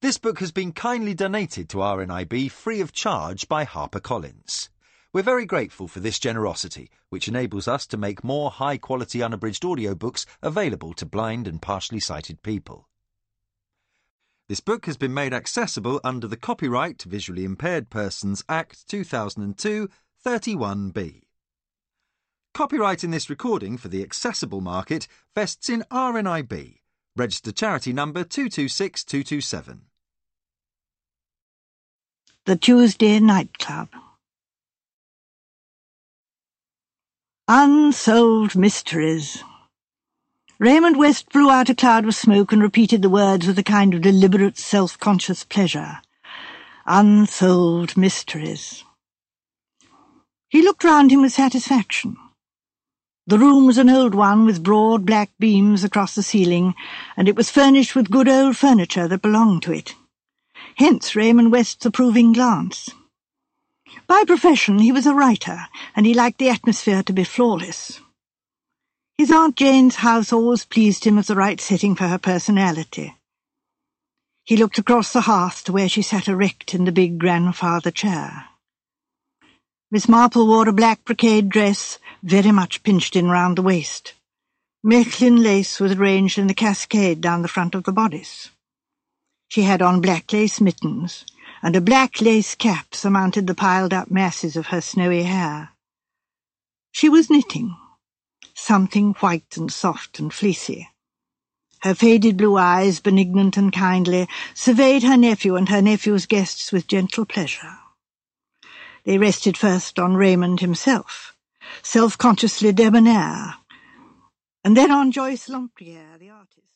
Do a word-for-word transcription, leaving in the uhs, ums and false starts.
This book has been kindly donated to R N I B free of charge by HarperCollins. We're very grateful for this generosity, which enables us to make more high-quality unabridged audiobooks available to blind and partially sighted people. This book has been made accessible under the Copyright Visually Impaired Persons Act two thousand two, thirty-one B. Copyright in this recording for the accessible market vests in R N I B, registered charity number two two six two two seven. The Tuesday Nightclub. Unsolved Mysteries. Raymond West blew out a cloud of smoke and repeated the words with a kind of deliberate, self-conscious pleasure. Unsolved Mysteries. He looked round him with satisfaction. The room was an old one with broad black beams across the ceiling, and it was furnished with good old furniture that belonged to it. Hence Raymond West's approving glance. By profession he was a writer, and he liked the atmosphere to be flawless. His Aunt Jane's house always pleased him as the right setting for her personality. He looked across the hearth to where she sat erect in the big grandfather chair. Miss Marple wore a black brocade dress, very much pinched in round the waist. Mechlin lace was arranged in a cascade down the front of the bodice. She had on black lace mittens, and a black lace cap surmounted the piled-up masses of her snowy hair. She was knitting, something white and soft and fleecy. Her faded blue eyes, benignant and kindly, surveyed her nephew and her nephew's guests with gentle pleasure. They rested first on Raymond himself, self-consciously debonair, and then on Joyce Lempriere, the artist.